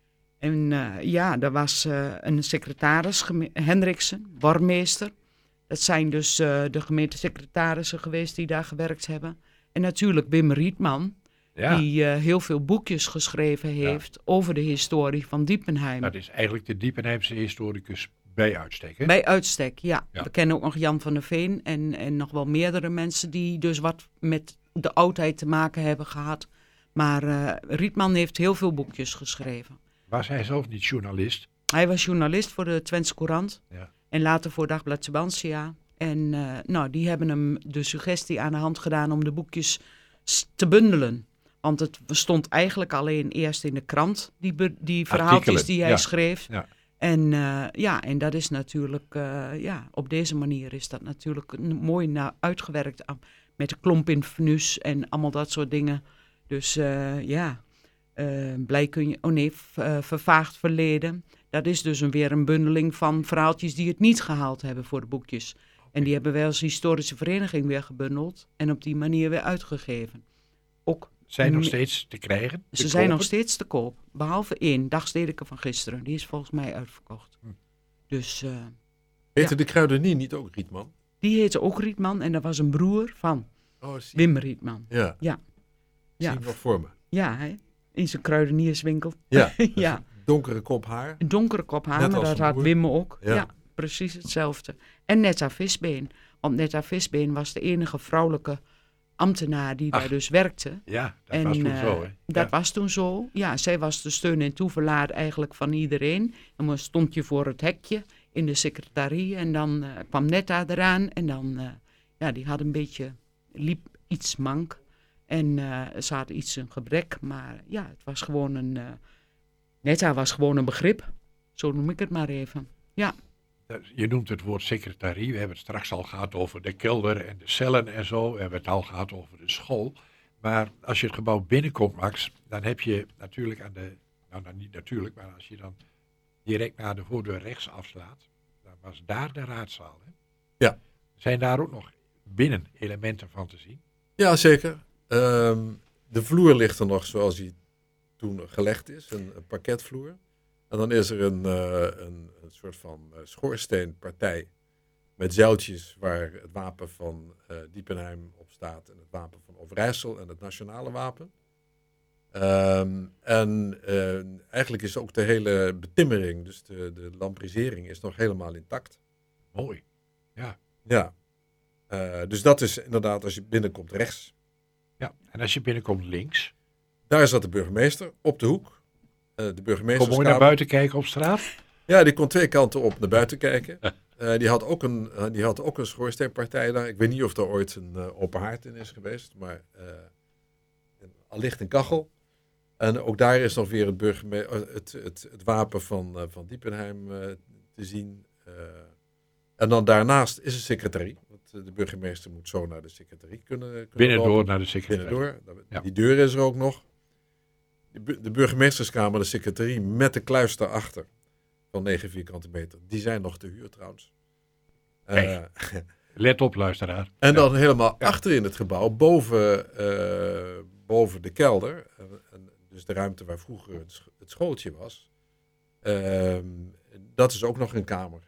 En uh, ja, er was uh, een secretaris, geme- Hendriksen, borgmeester. Dat zijn dus uh, de gemeentesecretarissen geweest die daar gewerkt hebben. En natuurlijk Wim Rietman, Ja. die uh, heel veel boekjes geschreven heeft ja. over de historie van Diepenheim. Dat is eigenlijk de Diepenheimse historicus bij uitstek, hè? Bij uitstek, ja. ja. We kennen ook nog Jan van der Veen en, en nog wel meerdere mensen die dus wat met de oudheid te maken hebben gehad. Maar uh, Rietman heeft heel veel boekjes geschreven. Was hij zelf niet journalist? Hij was journalist voor de Twentse Courant. Ja. En later voor Dagblad Tubantia. En uh, nou, die hebben hem de suggestie aan de hand gedaan om de boekjes te bundelen. Want het stond eigenlijk alleen eerst in de krant, die, be- die verhaaltjes Artikelen, die hij ja. schreef. Ja. En uh, ja, en dat is natuurlijk, uh, ja, op deze manier is dat natuurlijk een, mooi na- uitgewerkt. uh, Met de klomp in fnus en allemaal dat soort dingen. Dus uh, ja, uh, blij kun je, oh nee, v- uh, vervaagd verleden. Dat is dus een, weer een bundeling van verhaaltjes die het niet gehaald hebben voor de boekjes. En die hebben wij als historische vereniging weer gebundeld en op die manier weer uitgegeven. Ook Zijn nog m- steeds te krijgen? te Ze zijn nog kopen? steeds te koop. Behalve één, Dagstedelijke van gisteren. Die is volgens mij uitverkocht. Hm. Dus uh, Heette Ja. de kruidenier niet ook Rietman? die heette ook Rietman en dat was een broer van Oh, zie. Wim Rietman. Ja. Ja. Zie Ja. ik nog voor me. Ja, hè? In zijn kruidenierswinkel. Ja. Ja. Donkere kop haar. Een donkere kop haar, Net maar als dat zijn had broer. Wim ook. Ja. Ja. Precies hetzelfde. En Netta Visbeen. Want Netta Visbeen was de enige vrouwelijke ambtenaar die Ach. daar dus werkte. Ja, dat En, was toen uh, zo, hè? Dat Ja. was toen zo. Ja, zij was de steun en toeverlaat eigenlijk van iedereen. En dan stond je voor het hekje in de secretarie en dan uh, kwam Netta eraan. En dan, uh, ja, die had een beetje, liep iets mank. En uh, ze had iets een gebrek, maar ja, het was gewoon een, uh, Netta was gewoon een begrip. Zo noem ik het maar even. Ja, Dat- Je noemt het woord secretarie. We hebben het straks al gehad over de kelder en de cellen en zo. We hebben het al gehad over de school. Maar als je het gebouw binnenkomt, Max, dan heb je natuurlijk aan de... Nou, nou niet natuurlijk, maar als je dan direct naar de voordeur rechts afslaat, dan was daar de raadzaal. Hè? Ja. Zijn daar ook nog binnen elementen van te zien? Ja, zeker. Ehm, de vloer ligt er nog zoals die toen gelegd is. Een, een parketvloer. En dan is er een, uh, een, een soort van uh, schoorsteenpartij met zeiltjes waar het wapen van uh, Diepenheim op staat. En het wapen van Overijssel en het nationale wapen. Um, en uh, eigenlijk is ook de hele betimmering, dus de, de lambrisering, is nog helemaal intact. Mooi. Ja. Ja. Uh, dus dat is inderdaad als je binnenkomt rechts. Ja. En als je binnenkomt links, Daar zat de burgemeester op de hoek. Uh, de burgemeester. kom mooi naar buiten kijken op straat. Ja, die kon twee kanten op naar buiten kijken. Uh, die, had ook een, uh, die had ook een schoorsteenpartij daar. Ik weet niet of er ooit een uh, open haard in is geweest, maar uh, allicht een kachel. En ook daar is nog weer het, burgeme- uh, het, het, het wapen van, uh, van Diepenheim uh, te zien. Uh, en dan daarnaast is een secretarie. Want uh, de burgemeester moet zo naar de secretarie kunnen, kunnen Binnendoor lopen. naar de secretarie. Binnendoor. Ja. Die deur is er ook nog. De, bu- de burgemeesterskamer, de secretarie met de kluis daarachter van negen vierkante meter. Die zijn nog te huur trouwens. Uh, Let op, luisteraar. en dan Ja. helemaal achter in het gebouw, boven, uh, boven de kelder, uh, en dus de ruimte waar vroeger het, sch- het schooltje was, uh, dat is ook nog een kamer die,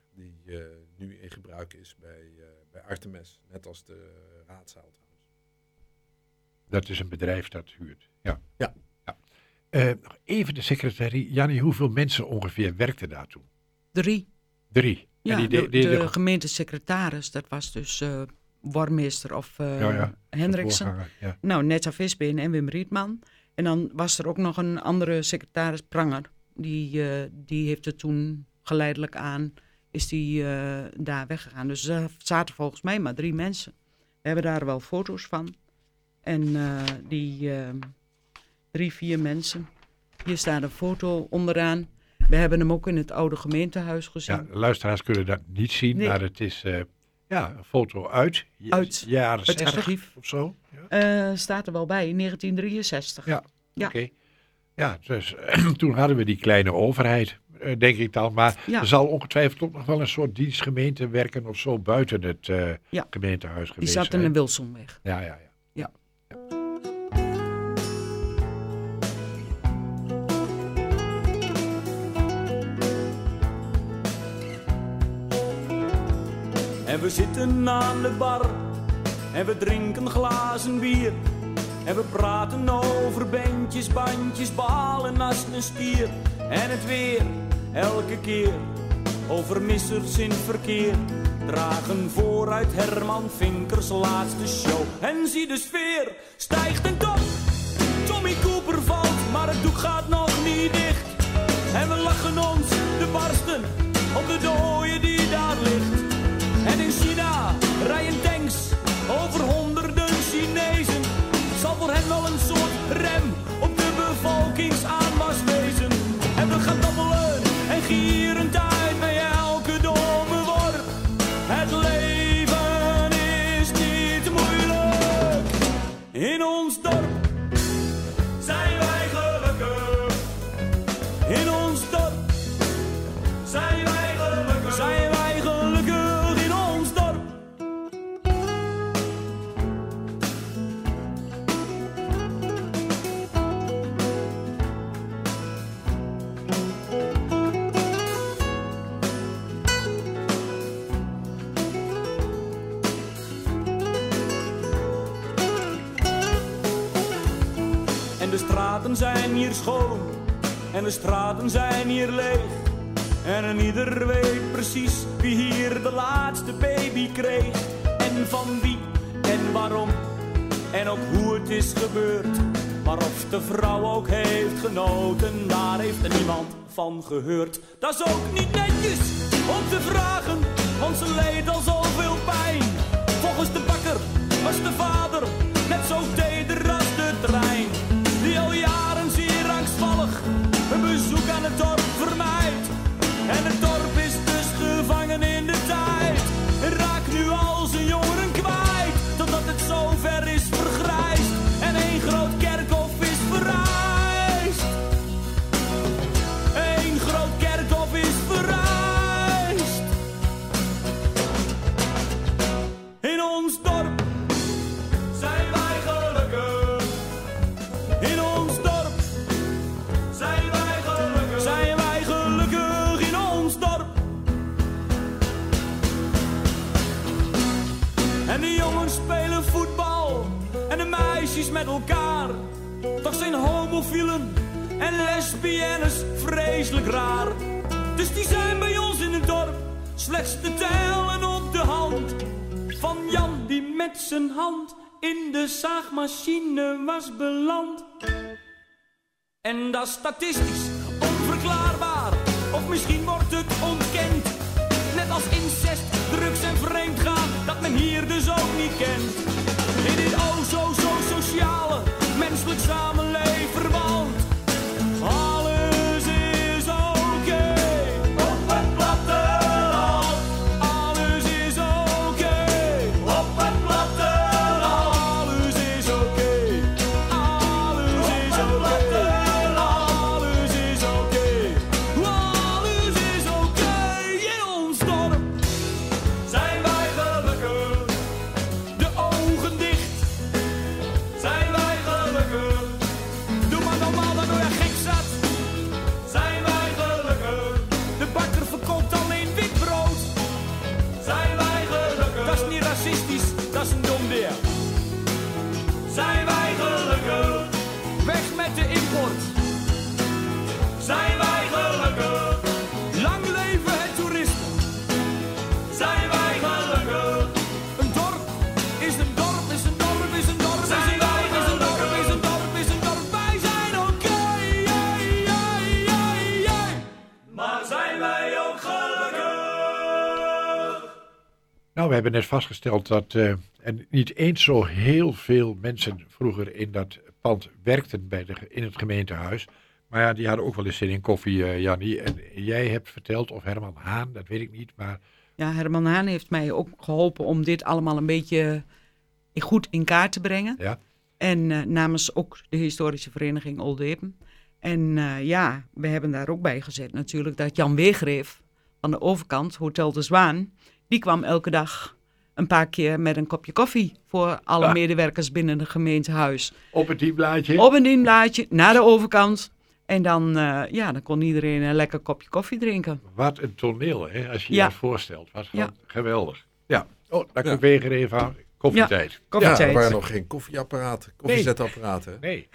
uh, nu in gebruik is bij, uh, bij Artemis. Net als de raadzaal trouwens. Dat is een bedrijf dat huurt. Ja. Ja. ja. Uh, nog even de secretarie. Jannie, hoeveel mensen ongeveer werkten daartoe? Drie. Drie. Ja, en die de, de, de, de gemeentesecretaris, dat was dus uh, Wormeester of uh, ja, ja, Hendriksen. Ja. Nou, Netta Visbeen en Wim Rietman. En dan was er ook nog een andere secretaris, Pranger. Die, uh, die heeft het toen geleidelijk aan, is die uh, daar weggegaan. Dus er zaten volgens mij maar drie mensen. We hebben daar wel foto's van. En uh, die uh, drie, vier mensen. Hier staat een foto onderaan. We hebben hem ook in het oude gemeentehuis gezien. Ja, de luisteraars kunnen dat niet zien, nee. Maar het is uh, ja, een foto uit, uit jaren het zestig archief of zo. Ja. Uh, staat er wel bij, negentien drieënzestig. Ja, ja. oké. Okay. Ja, dus toen hadden we die kleine overheid, uh, denk ik dan. Maar ja. er zal ongetwijfeld ook nog wel een soort dienstgemeente werken of zo buiten het uh, ja. gemeentehuis geweest. Die zat in de Wilsonweg. Ja, ja, ja. ja. En we zitten aan de bar en we drinken glazen bier. En we praten over bandjes, bandjes, balen als een stier. En het weer, elke keer, over missers in verkeer. Dragen vooruit Herman Vinkers laatste show. En zie de sfeer, stijgt en top. Tommy Cooper valt, maar het doek gaat nog niet dicht. En we lachen ons de barsten op de dooie die daar ligt. En in China rijden tanks over honderden Chinezen. Zal voor hen wel een soort rem op de bevolkingsaanwas wezen. En we gaan dobbelen en gierend uit bij elke domme worp. Het leven is niet moeilijk. In ons dorp zijn wij gelukkig. In ons dorp zijn wij gelukkig. Zijn wij gelukkig in ons dorp. En de straten zijn hier schoon en de straten zijn hier leeg. En ieder weet precies wie hier de laatste baby kreeg. En van wie en waarom en ook hoe het is gebeurd. Maar of de vrouw ook heeft genoten, daar heeft niemand van gehoord. Dat is ook niet netjes om te vragen, want ze leed al zoveel pijn. Volgens de bakker was de vader net zo teder als de trein. Die al jaren zeer angstvallig een bezoek aan het dorp vermijdt. En het dorp is dus gevangen in de tijd. En raakt nu al zijn jongeren kwijt, totdat het zo ver is vergrijsd. En één groot kerkhof is vereist. Eén groot kerkhof is vereist. In ons dorp zijn wij gelukkig. In ons dorp zijn wij gelukkig. Zijn wij gelukkig in ons dorp. En de jongens spelen voetbal en de meisjes met elkaar. Toch zijn homofielen en lesbiennes vreselijk raar. Dus die zijn bij ons in het dorp slechts te tellen op de hand. Van Jan die met zijn hand in de zaagmachine was beland. En dat is statistisch onverklaarbaar, of misschien wordt het ontkend. Net als incest, drugs en vreemdgaan, dat men hier dus ook niet kent. In dit oh zo zo sociale, menselijk samenleven, want alles is oké. Op het platteland, alles is oké. Op het platteland, alles is oké. Alles is oké. Alles is oké. Alles is oké. In ons dorp zijn wij gelukkig. De Nou, we hebben net vastgesteld dat uh, er niet eens zo heel veel mensen vroeger in dat pand werkten bij de, in het gemeentehuis. Maar ja, die hadden ook wel eens zin in koffie, uh, Jannie. En jij hebt verteld, of Herman Haan, dat weet ik niet, maar... Ja, Herman Haan heeft mij ook geholpen om dit allemaal een beetje goed in kaart te brengen. Ja. En uh, namens ook de historische vereniging Oldepen. En uh, ja, we hebben daar ook bij gezet natuurlijk dat Jan Weegreef van de overkant, Hotel de Zwaan, die kwam elke dag een paar keer met een kopje koffie voor alle Ah. medewerkers binnen het gemeentehuis. Op het dienblaadje. Op een dienblaadje, naar de overkant. En dan, uh, ja, dan kon iedereen een lekker kopje koffie drinken. Wat een toneel, hè, als je je Ja. dat voorstelt. Wat Ja. geweldig. Ja, oh, daar Ja. komt Weger even aan. Koffietijd. Ja, Koffietijd. er waren nog geen koffiapparaten, koffiezetapparaten. hè? Nee.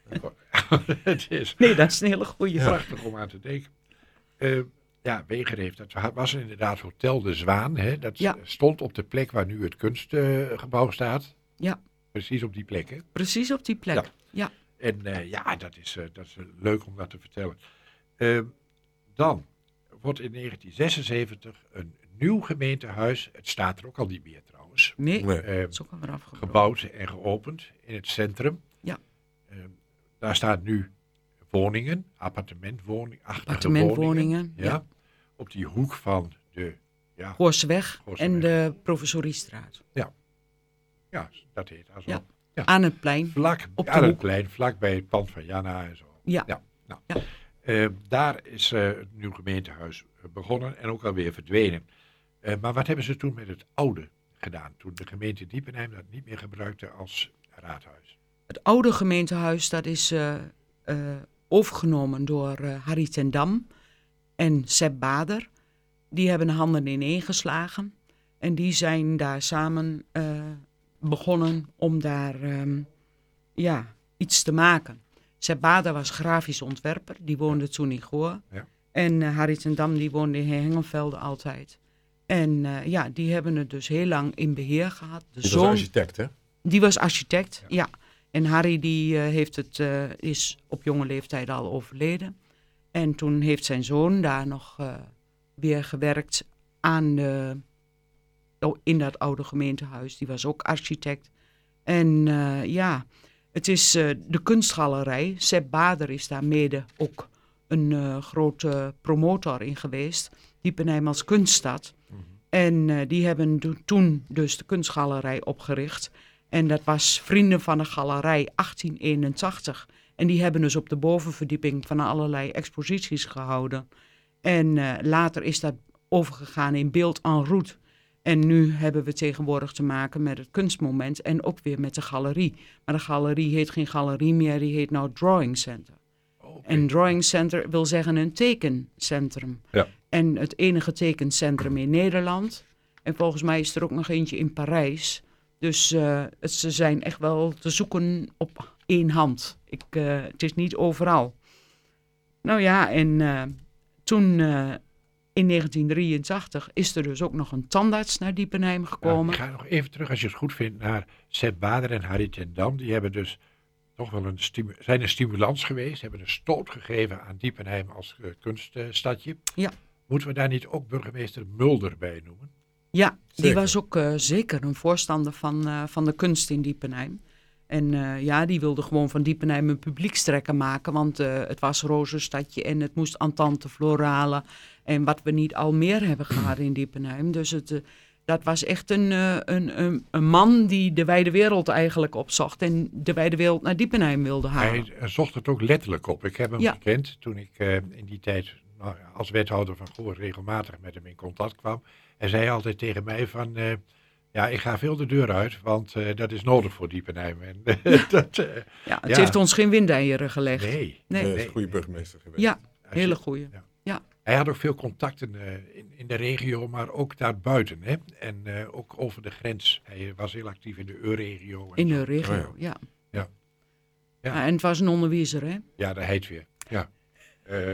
Het is Nee, dat is een hele goeie. prachtig om aan te denken. Uh, ja, Weger heeft, dat was inderdaad Hotel de Zwaan. Hè, dat Ja. stond op de plek waar nu het kunstgebouw staat. Ja. Precies op die plek, hè. Precies op die plek. Ja. Ja. En uh, ja, dat is, uh, dat is uh, leuk om dat te vertellen. Uh, dan wordt in negentien zesenzeventig een nieuw gemeentehuis, het staat er ook al niet meer trouwens, Nee, Nee. uh, dat is ook alweer afgebroken. gebouwd en geopend in het centrum. Ja. Uh, daar staan nu woningen, appartementwoningen, Appartementwoningen, ja. ja. Op die hoek van de, ja, Goorseweg Goorseweg. en de Professoriestraat. ja dat heet daar zo. Ja. Ja. Aan het plein. Vlak Op de aan het hoek. plein, vlak bij het pand van Jana en zo. Ja. Ja, nou. Ja. Uh, daar is uh, het nieuw gemeentehuis begonnen en ook alweer verdwenen. Uh, maar wat hebben ze toen met het oude gedaan? Toen de gemeente Diepenheim dat niet meer gebruikte als raadhuis. Het oude gemeentehuis, dat is uh, uh, overgenomen door uh, Harry ten Dam en Sepp Bader. Die hebben handen ineengeslagen. En die zijn daar samen uh, begonnen om daar um, ja, iets te maken. Sepp Bader was grafisch ontwerper, die woonde toen in Goor. Ja. En uh, Harry ten Dam, die woonde in Hengelvelde altijd. En uh, ja, die hebben het dus heel lang in beheer gehad. De Die zoon, was architect, hè? die was architect, Ja. ja. En Harry die, uh, heeft het, uh, is op jonge leeftijd al overleden. En toen heeft zijn zoon daar nog uh, weer gewerkt aan de, oh, in dat oude gemeentehuis. Die was ook architect. En uh, ja, het is uh, de kunstgalerij. Sepp Bader is daar mede ook een uh, grote promotor in geweest. Diepenheim als kunststad. Mm-hmm. En uh, die hebben do- toen dus de kunstgalerij opgericht. En dat was Vrienden van de Galerij achttien eenentachtig. En die hebben dus op de bovenverdieping van allerlei exposities gehouden. En uh, later is dat overgegaan in Beeld en Route. En nu hebben we tegenwoordig te maken met het kunstmoment en ook weer met de galerie. Maar de galerie heet geen galerie meer, die heet nou Drawing Center. Okay. En Drawing Center wil zeggen een tekencentrum. Ja. En het enige tekencentrum in Nederland. En volgens mij is er ook nog eentje in Parijs. Dus uh, het, ze zijn echt wel te zoeken op één hand. Ik, uh, het is niet overal. Nou ja, en uh, toen uh, in negentien drieëntachtig is er dus ook nog een tandarts naar Diepenheim gekomen. Ja, ik ga nog even terug, als je het goed vindt, naar Sepp Bader en Harry ten Dam. Die hebben dus toch wel een, stimu- zijn een stimulans geweest. Hebben een stoot gegeven aan Diepenheim als uh, kunststadje. Ja. Moeten we daar niet ook burgemeester Mulder bij noemen? Ja, die Zeker. was ook uh, zeker een voorstander van, uh, van de kunst in Diepenheim. En uh, ja, die wilde gewoon van Diepenheim een publiekstrekker maken. Want uh, het was Rozenstadje en het moest Entente Florale. En wat we niet al meer hebben gehad in Diepenheim. Dus het, uh, dat was echt een, uh, een, een, een man die de wijde wereld eigenlijk opzocht. En de wijde wereld naar Diepenheim wilde halen. Hij uh, zocht het ook letterlijk op. Ik heb hem Ja. gekend toen ik uh, in die tijd nou, als wethouder van Goor regelmatig met hem in contact kwam. Hij zei altijd tegen mij van, uh, ja, ik ga veel de deur uit, want uh, dat is nodig voor Diepenheim. En, dat, uh, Ja, het ja. heeft ons geen windeieren gelegd. Nee. Nee. Nee, hij is nee. een goede burgemeester geweest. Ja, Als je- hele goeie. ja. Ja. Hij had ook veel contacten uh, in, in de regio, maar ook daarbuiten. Hè? En uh, ook over de grens. Hij was heel actief in de EU-regio. en In zo. de regio, Oh ja. Ja. Ja. Ja, en het was een onderwijzer, hè? Ja, daar heet weer. Ja. Uh,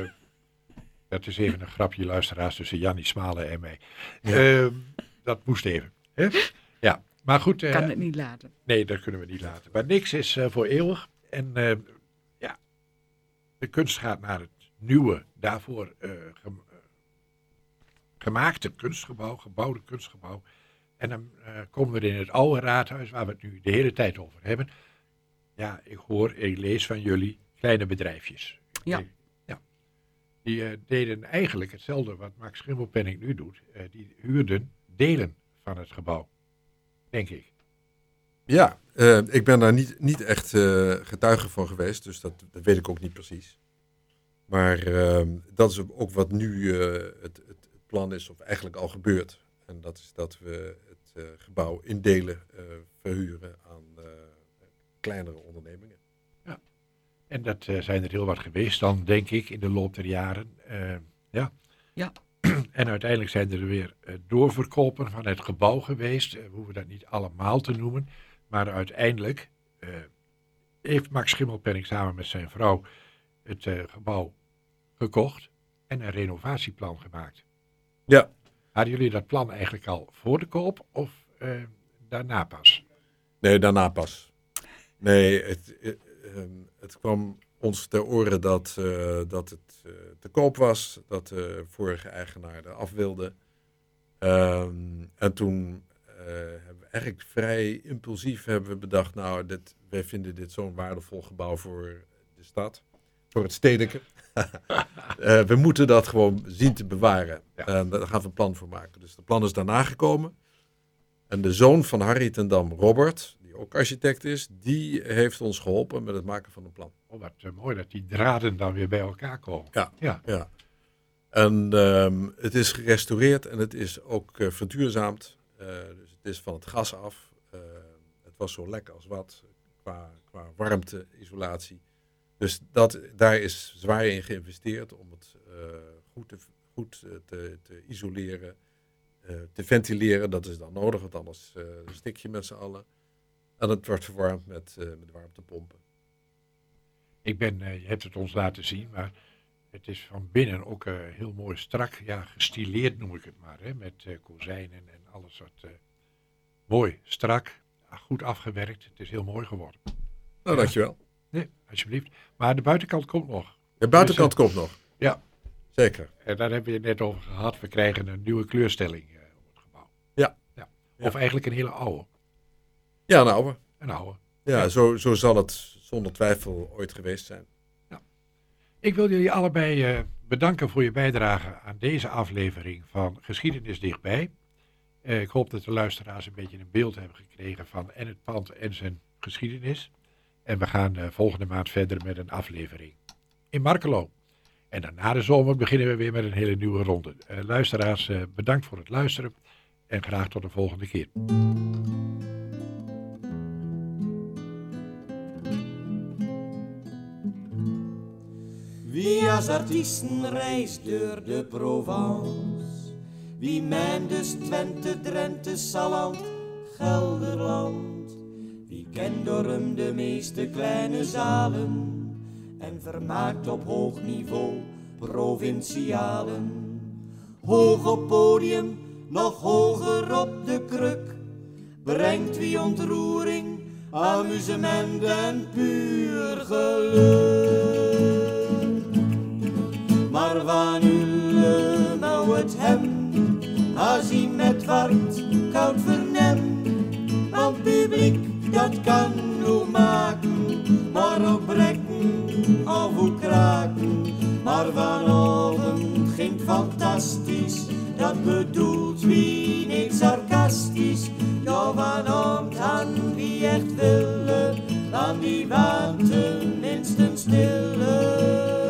dat is even een grapje, luisteraars, tussen Jannie Smalen en mij. Ja. Uh, dat moest even. Hè? Ja, maar goed. Uh, Kan het niet laten. Nee, dat kunnen we niet laten. Maar niks is uh, voor eeuwig. En uh, ja, de kunst gaat naar het nieuwe, daarvoor uh, gem- uh, gemaakte kunstgebouw, gebouwde kunstgebouw. En dan uh, komen we in het oude raadhuis, waar we het nu de hele tijd over hebben. Ja, ik hoor, ik lees van jullie kleine bedrijfjes. Ja. Die, ja. die uh, deden eigenlijk hetzelfde wat Max Schimmelpenninck nu doet. Uh, die huurden delen van het gebouw, denk ik. Ja, uh, ik ben daar niet, niet echt uh, getuige van geweest, dus dat, dat weet ik ook niet precies. Maar uh, dat is ook wat nu uh, het, het, het plan is, of eigenlijk al gebeurt. En dat is dat we het uh, gebouw in delen uh, verhuren aan uh, kleinere ondernemingen. Ja, en dat uh, zijn er heel wat geweest dan, denk ik, in de loop der jaren. Uh, ja. Ja. En uiteindelijk zijn er weer uh, doorverkopen van het gebouw geweest. Uh, we hoeven dat niet allemaal te noemen. Maar uiteindelijk uh, heeft Max Schimmelpenninck samen met zijn vrouw het uh, gebouw gekocht en een renovatieplan gemaakt. Ja. Hadden jullie dat plan eigenlijk al voor de koop of uh, daarna pas? Nee, daarna pas. Nee, het, het, het kwam ons ter oren dat, uh, dat het uh, te koop was, dat de vorige eigenaar er af wilde. Um, en toen uh, hebben we eigenlijk vrij impulsief hebben we bedacht, nou, dit, wij vinden dit zo'n waardevol gebouw voor de stad, voor het stedelijke. uh, we moeten dat gewoon zien te bewaren. Ja. En daar gaan we een plan voor maken. Dus het plan is daarna gekomen. En de zoon van Harry ten Dam, Robert, die ook architect is, die heeft ons geholpen met het maken van een plan. Oh, wat uh, mooi dat die draden dan weer bij elkaar komen. Ja, ja. ja. En um, het is gerestaureerd en het is ook uh, verduurzaamd. Uh, dus het is van het gas af. Uh, het was zo lekker als wat qua, qua warmte, isolatie. Dus dat, daar is zwaar in geïnvesteerd om het uh, goed, te, goed te, te isoleren, uh, te ventileren. Dat is dan nodig, want anders uh, stik je met z'n allen. En het wordt verwarmd met, uh, met warmtepompen. Ik ben, uh, je hebt het ons laten zien, maar het is van binnen ook uh, heel mooi strak, ja, gestileerd noem ik het maar, hè, met uh, kozijnen en alles wat uh, mooi, strak, goed afgewerkt. Het is heel mooi geworden. Nou, ja. Dankjewel. Nee, alsjeblieft. Maar de buitenkant komt nog. De buitenkant dus, uh, komt nog. Ja. Zeker. En daar hebben we het net over gehad. We krijgen een nieuwe kleurstelling uh, op het gebouw. Ja. ja. Ja. Of eigenlijk een hele oude. Ja, een oude. Een oude. Ja, Ja. Zo, zo zal het zonder twijfel ooit geweest zijn. Ja. Ik wil jullie allebei uh, bedanken voor je bijdrage aan deze aflevering van Geschiedenis Dichtbij. Uh, ik hoop dat de luisteraars een beetje een beeld hebben gekregen van en het pand en zijn geschiedenis. En we gaan uh, volgende maand verder met een aflevering in Markelo. En dan na de zomer beginnen we weer met een hele nieuwe ronde. Uh, luisteraars, uh, bedankt voor het luisteren en graag tot de volgende keer. Wie als artiesten reist door de Provence, wie men dus Twente, Drenthe, Salland, Gelderland, wie kent door hem de meeste kleine zalen en vermaakt op hoog niveau provincialen. Hoog op podium, nog hoger op de kruk, brengt wie ontroering, amusement en puur geluk. Maar wanneer nou het hem, als hij met warmt, koud vernem, want publiek dat kan hoe maken, maar ook breken of hoe kraken. Maar vanavond ging fantastisch, dat bedoelt wie niet sarcastisch. Ja, vanavond aan wie echt willen, aan die waan tenminste stille.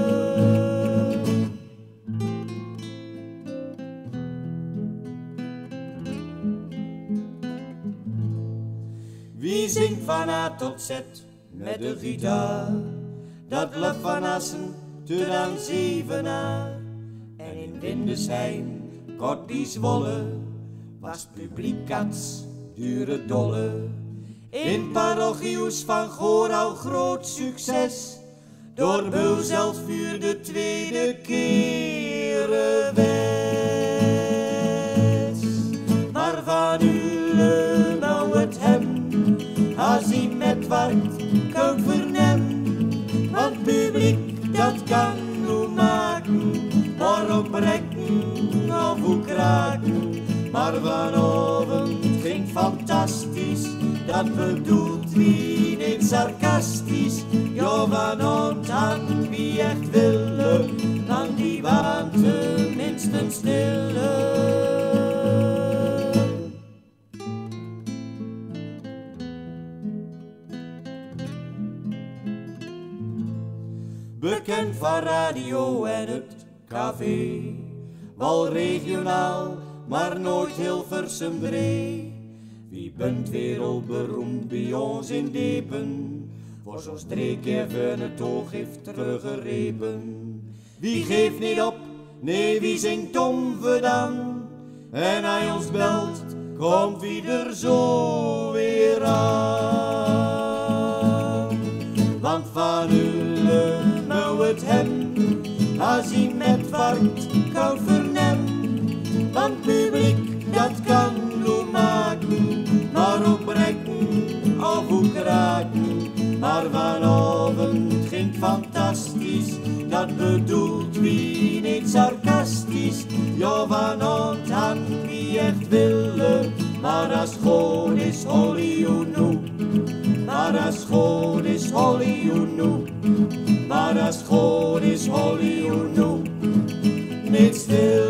Wie zingt van A tot Z met de gitaar, dat lef van Assen tot aan Zevenaar. En in Windesheim, kort die Zwolle, was publiek kats, dure dolle. In parochieus van Goor al groot succes, door Beul zelfs vuur de tweede keren wes. Maar van Ulle nou het hem, als hij met wart koud vernem, want publiek dat kan hoe maken, maar ook breken of hoe kraken. Maar vanavond fantastisch. Dat bedoelt wie niet sarcastisch. Ja, vanavond aan wie echt willen, dan die waan tenminste stille. Bekend van radio en het café, wel regionaal, maar nooit Hilversum breed. Wie bent wereldberoemd bij ons in Depen, voor zo'n streek even het oog heeft teruggerepen. Wie geeft niet op, nee wie zingt om dan, en hij ons belt, komt wie er zo weer aan. Want van Ulle nou het hem, als hij met wacht koud vernem. Want publiek dat kan lo maken, maar ook breken of ook kraken. Maar vanavond ging fantastisch, dat bedoelt wie niet sarcastisch. Ja, vanavond aan wie echt willen, maar als goed is Holly you know. Maar als goed is Holly you know. Maar als goed is Holly you know. Niet stil.